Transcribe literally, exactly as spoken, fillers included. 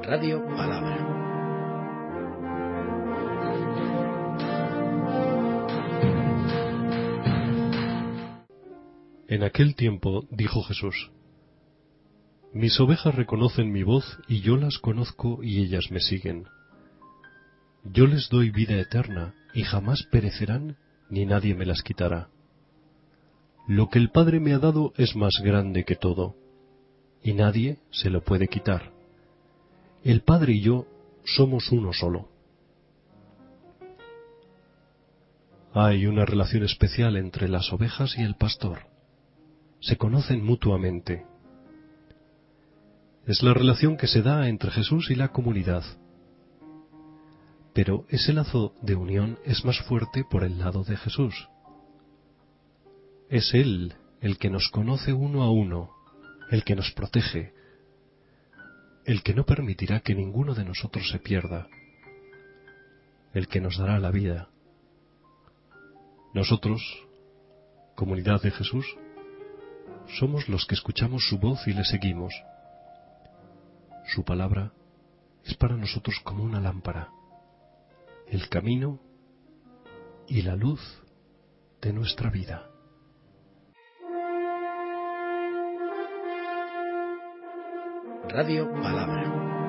Radio Palabra. En aquel tiempo dijo Jesús: Mis ovejas reconocen mi voz, y yo las conozco, y ellas me siguen. Yo les doy vida eterna, y jamás perecerán, ni nadie me las quitará. Lo que el Padre me ha dado es más grande que todo, y nadie se lo puede quitar. El Padre y yo somos uno solo. Hay una relación especial entre las ovejas y el pastor. Se conocen mutuamente. Es la relación que se da entre Jesús y la comunidad. Pero ese lazo de unión es más fuerte por el lado de Jesús. Es Él el que nos conoce uno a uno, el que nos protege, el que no permitirá que ninguno de nosotros se pierda, el que nos dará la vida. Nosotros, comunidad de Jesús, somos los que escuchamos su voz y le seguimos. Su palabra es para nosotros como una lámpara, el camino y la luz de nuestra vida. Radio Palabra.